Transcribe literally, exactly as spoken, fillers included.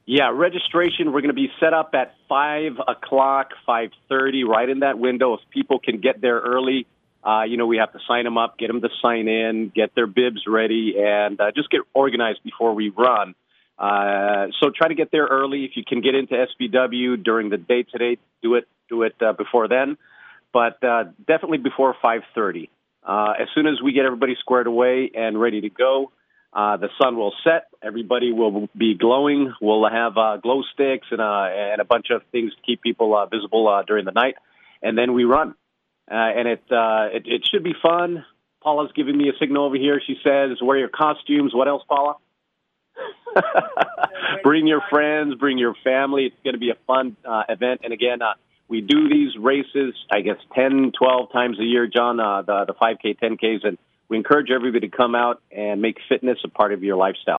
Yeah, registration, we're going to be set up at five o'clock, five thirty, right in that window. If people can get there early, uh, you know, we have to sign them up, get them to sign in, get their bibs ready, and uh, just get organized before we run. Uh, so try to get there early. If you can get into S B W during the day today, do it do it uh, before then. But uh, definitely before five thirty. Uh, as soon as we get everybody squared away and ready to go, uh, the sun will set. Everybody will be glowing. We'll have uh, glow sticks and, uh, and a bunch of things to keep people uh, visible uh, during the night. And then we run. Uh, and it, uh, it it should be fun. Paula's giving me a signal over here. She says, wear your costumes. What else, Paula? Bring your friends, bring your family. It's going to be a fun uh, event. And again, uh, we do these races, I guess, ten, twelve times a year, John, uh, the, the five K, ten Ks, and we encourage everybody to come out and make fitness a part of your lifestyle.